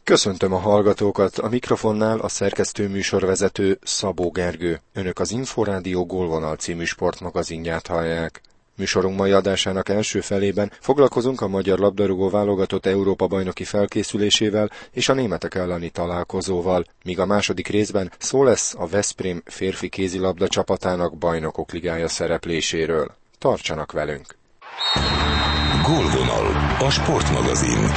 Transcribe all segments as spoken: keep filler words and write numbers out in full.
Köszöntöm a hallgatókat, a mikrofonnál a szerkesztő műsorvezető Szabó Gergő. Önök az Inforádió Gólvonal című sportmagazinját hallják. Műsorunk mai adásának első felében foglalkozunk a magyar labdarúgó válogatott Európa-bajnoki felkészülésével és a németek elleni találkozóval, míg a második részben szó lesz a Veszprém férfi kézilabda csapatának Bajnokok Ligája szerepléséről. Tartsanak velünk! Gólvonal, a sportmagazin.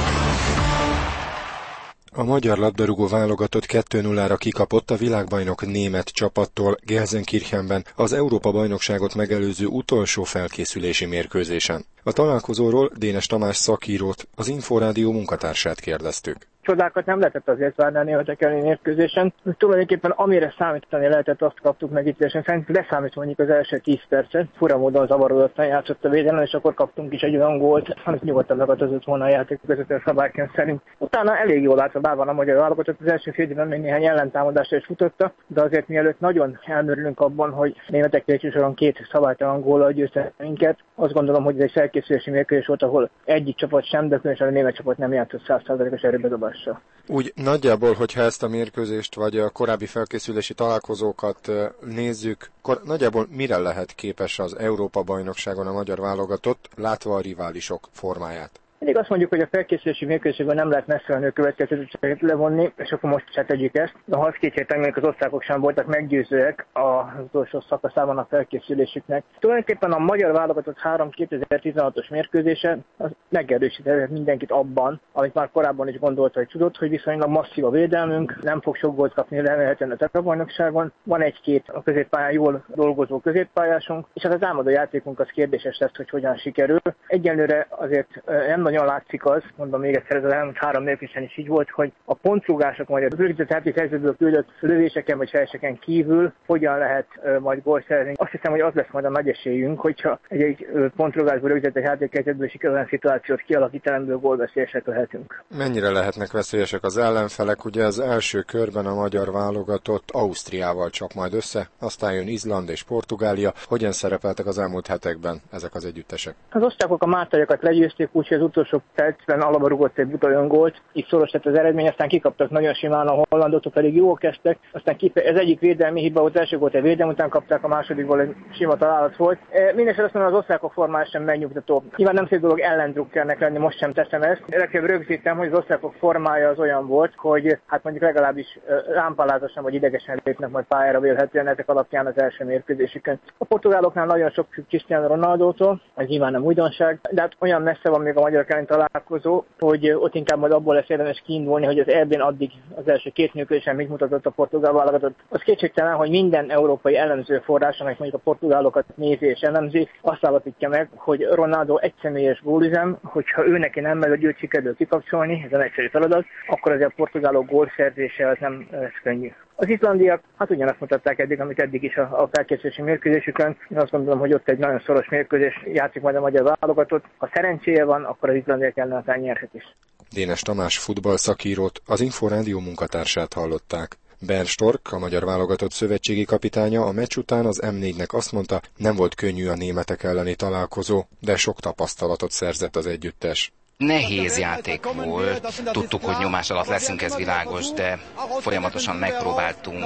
A magyar labdarúgó válogatott kettő nullára kikapott a világbajnok német csapattól Gelsenkirchenben az Európa-bajnokságot megelőző utolsó felkészülési mérkőzésen. A találkozóról Dénes Tamás szakírót, az Inforádió munkatársát kérdeztük. Csodákat nem lehetett azért várni a németek elleni mérkőzésen. Tulajdonképpen amire számítani lehetett, azt kaptuk meg itt, és szerint leszámít mondjuk az első tíz percet. Fura módon zavarodottan játszott a védelem, és akkor kaptunk is egy olyan gólt, amit nyugodtan megadott volna a játék vezető szabályként szerint. Utána elég jól állt a bában a magyar válogatott, az első fél időben még néhány ellentámadásra is futotta, de azért mielőtt nagyon elmörülünk abban, hogy németek végső soron két szabálytalan góllal győztek minket, azt gondolom, hogy ez egy felkészülési mérkőzés volt, ahol egyik csapat sem, de különösen a német csapat nem játszott száz százalékos erőbedobás. Úgy nagyjából, hogyha ezt a mérkőzést vagy a korábbi felkészülési találkozókat nézzük, akkor nagyjából mire lehet képes az Európa-bajnokságon a magyar válogatott, látva a riválisok formáját? Mindig azt mondjuk, hogy a felkészülési mérkőzésben nem lehet messze menő következtetéseket levonni, és akkor most se tegyük ezt. De ha azt kétségtelen, az osztrákok sem voltak meggyőzőek az utolsó szakaszában a felkészülésüknek. Tulajdonképpen a magyar válogatott három kétezer-tizenhatos mérkőzése az megerősített mindenkit abban, amit már korábban is gondolt, hogy tudott, hogy viszonylag masszív a védelmünk, nem fog sok gólt kapni remélhetően a Európa-bajnokságon. Van egy-két a középpályán jól dolgozó középpályásunk, és az a támadó játékunk az kérdéses lesz, hogy hogyan sikerül. Egyelőre azért nem nagyon látszik az, mondom még egyszer, ez az elmúlt három mérkőzésen is így volt, hogy a pontrúgások vagy a rögzített játékhelyzetből küldött lövéseken vagy fejseken kívül hogyan lehet uh, majd gólt szerezni. Azt hiszem, hogy az lesz majd a nagy esélyünk, hogyha egy, egy uh, pontrúgásból rögzített játékhelyzetből sikerül szituációt kialakítani, amiből gólveszélyesek lehetünk. Mennyire lehetnek veszélyesek az ellenfelek? Ugye az első körben a magyar válogatott Ausztriával csap majd össze, aztán jön Izland és Portugália. Hogyan szerepeltek az elmúlt hetekben ezek az együttesek? Az osztrákok a máltaiakat legyőzték, úgyhogy az utolsó percben alapba rugott egy buta gólt, így szoros lett az eredmény, aztán kikaptak nagyon simán a hollandok, pedig jól kezdtek, aztán kipe- ez egyik védelmi hiba volt, az első volt egy védelem, után kapták, a másodikból egy sima találat volt. E, Mindenesetre azt mondom, az osztrákok formája sem megnyugtató. Nyilván nem szép dolog ellendrukkernek lenni, most sem teszem ezt. Legfeljebb rögzítem, hogy az osztrákok formája az olyan volt, hogy hát mondjuk legalábbis lámpalázasan vagy idegesen lépnek majd pályára vélhetően ezek alapján az első mérkőzésükön. A portugáloknál nagyon sok Cristiano Ronaldótól, ez nyilván nem újdonság, de hát olyan messze van még a magyar találkozó, hogy ott inkább majd abból lesz érdemes kiindulni, hogy az é bén addig az első két mérkőzésen mit mutatott a portugál válogatott. Az kétségtelen, hogy minden európai elemző forrás, amelyik mondjuk a portugálokat nézi és elemzi, azt állapítja meg, hogy Ronaldo egyszemélyes gólüzem, hogyha ő neki nem megy, hogy őt sikerül kikapcsolni, ez egy egyszerű feladat, akkor azért a portugálok gólszerzése az nem lesz könnyű. Az izlandiak hát ugyanazt mutatták eddig, amit eddig is a, a felkészülési mérkőzésükön. Én azt gondolom, hogy ott egy nagyon szoros mérkőzés játszik majd a magyar válogatott. Ha szerencséje van, akkor az izlandiak ellen aztán nyerhet is. Dénes Tamás futballszakírót, az Inforádió munkatársát hallották. Bernd Stork, a magyar válogatott szövetségi kapitánya a meccs után az em négynek azt mondta, nem volt könnyű a németek elleni találkozó, de sok tapasztalatot szerzett az együttes. Nehéz játék volt, tudtuk, hogy nyomás alatt leszünk, ez világos, de folyamatosan megpróbáltunk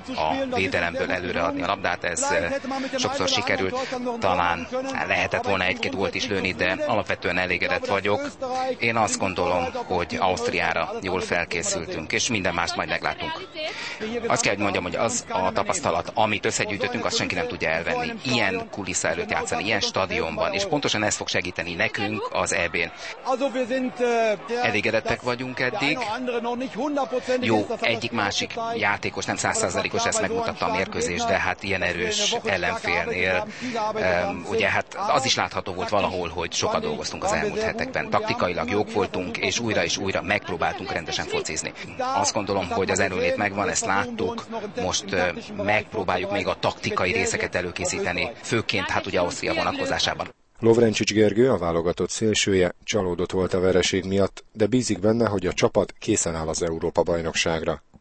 a védelemből előreadni a labdát, ez sokszor sikerült, talán lehetett volna egy-két gólt is lőni, de alapvetően elégedett vagyok. Én azt gondolom, hogy Ausztriára jól felkészültünk, és minden mást majd meglátunk. Azt kell, hogy mondjam, hogy az a tapasztalat, amit összegyűjtöttünk, azt senki nem tudja elvenni. Ilyen kulissza előtt játszani, ilyen stadionban, és pontosan ez fog segíteni nekünk az é bén. Elégedettek vagyunk eddig. Jó, egyik-másik játékos nem száz százalékos, ezt megmutatta a mérkőzés, de hát ilyen erős ellenfélnél. Um, ugye hát az is látható volt valahol, hogy sokat dolgoztunk az elmúlt hetekben. Taktikailag jók voltunk, és újra és újra megpróbáltunk rendesen focizni. Azt gondolom, hogy az erőlét megvan, ezt láttuk. Most uh, megpróbáljuk még a taktikai részeket előkészíteni, főként hát ugye Ausztria vonatkozásában. Lovrencsics Gergő, a válogatott szélsője, csalódott volt a vereség miatt, de bízik benne, hogy a csapat készen áll az Európa-bajnokságra.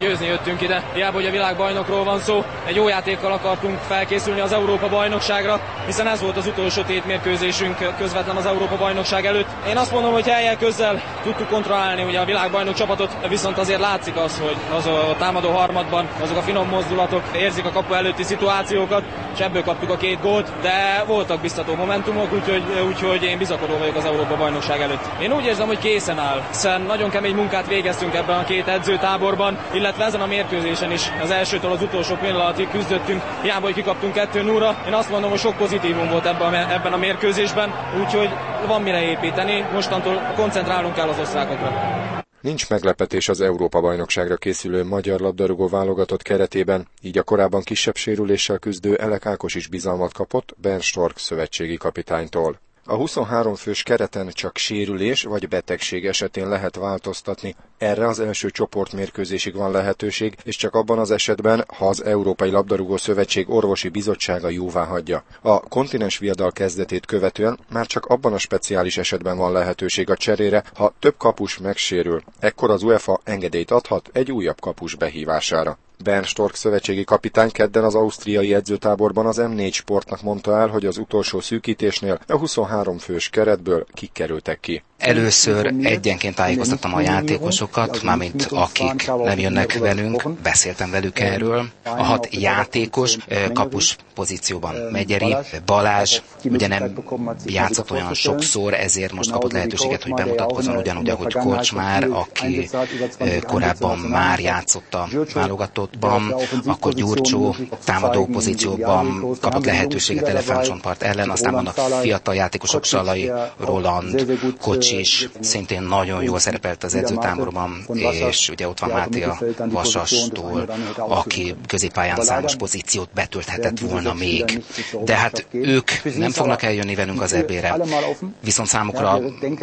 Győzni jöttünk ide, hiába hogy a világbajnokról van szó, egy jó játékkal akartunk felkészülni az Európa-bajnokságra, hiszen ez volt az utolsó tétmérkőzésünk közvetlen az Európa-bajnokság előtt. Én azt mondom, hogy helyjel közzel tudtuk kontrollálni ugye a világbajnok csapatot, viszont azért látszik az, hogy az a támadó harmadban azok a finom mozdulatok érzik a kapu előtti szituációkat, és ebből kaptuk a két gólt, de voltak biztató momentumok, úgyhogy, úgyhogy én bizakodó vagyok az Európa-bajnokság előtt. Én úgy érzem, hogy készen áll, hiszen nagyon kemény munkát végeztünk ebben a két edzőtáborban, illetve ezen a mérkőzésen is az elsőtől az utolsó pillanatig küzdöttünk, hiába, hogy kikaptunk kettő nullra. Én azt mondom, hogy sok pozitívum volt ebben a, ebben a mérkőzésben, úgyhogy van mire építeni, mostantól koncentrálnunk kell az osztrákokra. Nincs meglepetés az Európa-bajnokságra készülő magyar labdarúgó válogatott keretében, így a korábban kisebb sérüléssel küzdő Elek Ákos is bizalmat kapott Bernd Stork szövetségi kapitánytól. A huszonhárom fős kereten csak sérülés vagy betegség esetén lehet változtatni. Erre az első csoportmérkőzésig van lehetőség, és csak abban az esetben, ha az Európai Labdarúgó Szövetség orvosi bizottsága jóváhagyja. A kontinens viadal kezdetét követően már csak abban a speciális esetben van lehetőség a cserére, ha több kapus megsérül. Ekkor az UEFA engedélyt adhat egy újabb kapus behívására. Bernd Stork szövetségi kapitány kedden az ausztriai edzőtáborban az em négy Sportnak mondta el, hogy az utolsó szűkítésnél a huszonhárom fős keretből kikerültek ki. Először egyenként tájékoztattam a játékosokat, mármint akik nem jönnek velünk, beszéltem velük erről. A hat játékos kapus pozícióban Megyeri, Balázs, ugye nem játszott olyan sokszor, ezért most kapott lehetőséget, hogy bemutatkozzon, ugyanúgy, ahogy Korcsmár, aki korábban már játszott a válogatottban, akkor Gyurcsó támadó pozícióban kapott lehetőséget Elefántcsontpart ellen, aztán vannak fiatal játékosok, Salai, Roland, Kocsis, szintén nagyon jól szerepelt az edzőtáborban, és ugye ott van Máté a Vasastól, aki középpályán számos pozíciót betölthetett volna még. De hát ők nem fognak eljönni velünk az é bére, viszont számukra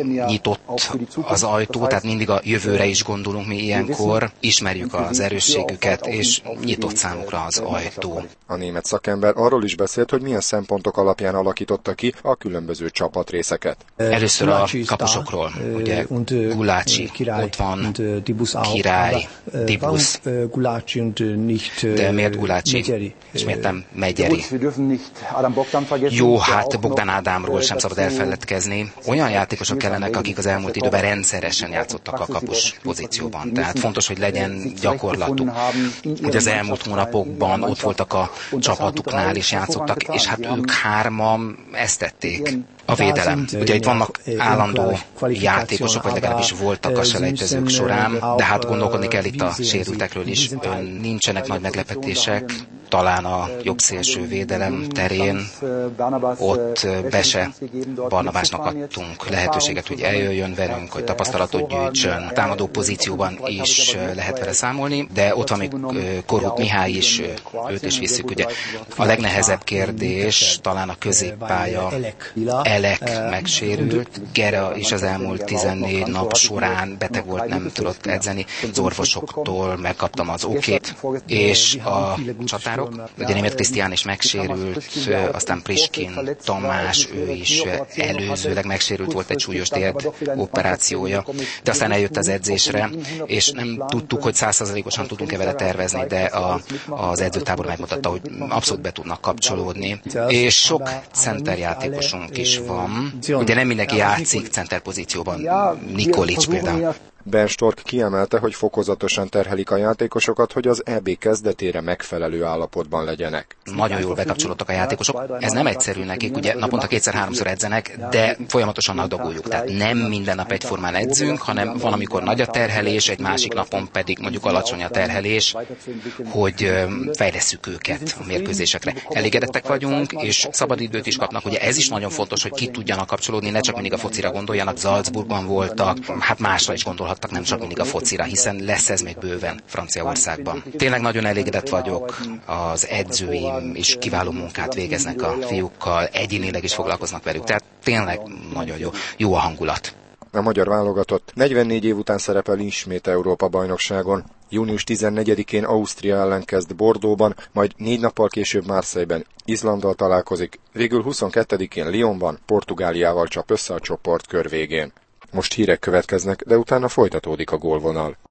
nyitott az ajtó, tehát mindig a jövőre is gondolunk mi ilyenkor, ismerjük az erősségüket, és nyitott számukra az ajtó. A német szakember arról is beszélt, hogy milyen szempontok alapján alakította ki a különböző csapatrészeket. Először a kapusokról, ugye Gulácsi, ott van Király, Dibusz, de miért Gulácsi, és miért nem Megyeri? Jó, hát Bogdan Ádámról sem szabad elfeledkezni. Olyan játékosok kellenek, akik az elmúlt időben rendszeresen játszottak a kapus pozícióban. Tehát fontos, hogy legyen gyakorlatuk. Ugye az elmúlt hónapokban ott voltak a csapatuknál is játszottak, és hát ők hárman ezt tették. A védelem. Ugye itt vannak állandó játékosok, vagy legalábbis voltak a selejtezők során, de hát gondolkodni kell itt a sérültekről is. Nincsenek nagy meglepetések, talán a jobbszélső védelem terén, ott Bese Barnabásnak adtunk lehetőséget, hogy eljöjjön velünk, hogy tapasztalatot gyűjtsön. Támadó pozícióban is lehet vele számolni, de ott van még Korút Mihály is, őt is visszük. Ugye a legnehezebb kérdés talán a középpálya. Elek megsérült, Gera is az elmúlt tizennégy nap során beteg volt, nem tudott edzeni. Az orvosoktól megkaptam az okét, és a csatárok, ugye Németh Krisztián is megsérült, aztán Priskin Tamás, ő is előzőleg megsérült, volt egy súlyos térd operációja, de aztán eljött az edzésre, és nem tudtuk, hogy száz százalékosan tudunk-e vele tervezni, de a, az edzőtábor megmutatta, hogy abszolút be tudnak kapcsolódni. És sok centerjátékosunk is van. Ugye nem mindenki játszik center pozícióban. Nikolic például. Bernd Stork kiemelte, hogy fokozatosan terhelik a játékosokat, hogy az é bé kezdetére megfelelő állapotban legyenek. Nagyon jól bekapcsolódtak a játékosok. Ez nem egyszerű nekik, ugye naponta kétszer-háromszor edzenek, de folyamatosan adagoljuk. Tehát nem minden nap egyformán edzünk, hanem van, amikor nagy a terhelés, egy másik napon pedig mondjuk alacsony a terhelés, hogy fejlesszük őket a mérkőzésekre. Elégedettek vagyunk, és szabadidőt is kapnak. Ugye ez is nagyon fontos, hogy ki tudjanak kapcsolódni, ne csak mindig a focira gondoljanak. Salzburgban voltak, hát másra is gondolhatnak, nem csak mindig a focira, hiszen lesz ez még bőven Franciaországban. Tényleg nagyon elégedett vagyok, az edzőim is kiváló munkát végeznek a fiúkkal, egyénileg is foglalkoznak velük, tehát tényleg nagyon jó, jó a hangulat. A magyar válogatott negyvennégy év után szerepel ismét Európa-bajnokságon. június tizennegyedikén Ausztria ellen kezd Bordeauxban, majd négy nappal később Marseille-ben Izlanddal találkozik, végül huszonkettedikén Lyonban Portugáliával csap össze a csoportkör végén. Most hírek következnek, de utána folytatódik a gólvonal.